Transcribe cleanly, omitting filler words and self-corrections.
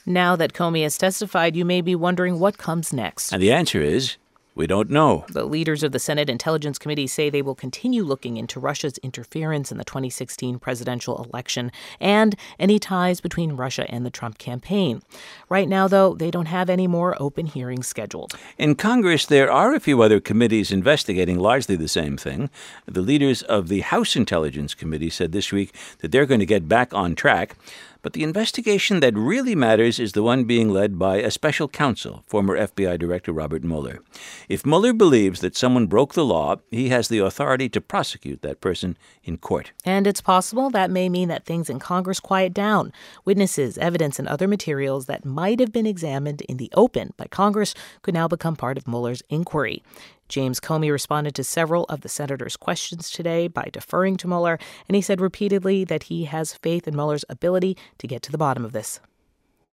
Now that Comey has testified, you may be wondering what comes next. And the answer is, we don't know. The leaders of the Senate Intelligence Committee say they will continue looking into Russia's interference in the 2016 presidential election and any ties between Russia and the Trump campaign. Right now, though, they don't have any more open hearings scheduled. In Congress, there are a few other committees investigating largely the same thing. The leaders of the House Intelligence Committee said this week that they're going to get back on track. But the investigation that really matters is the one being led by a special counsel, former FBI Director Robert Mueller. If Mueller believes that someone broke the law, he has the authority to prosecute that person in court. And it's possible that may mean that things in Congress quiet down. Witnesses, evidence, and other materials that might have been examined in the open by Congress could now become part of Mueller's inquiry. James Comey responded to several of the senators' questions today by deferring to Mueller, and he said repeatedly that he has faith in Mueller's ability to get to the bottom of this.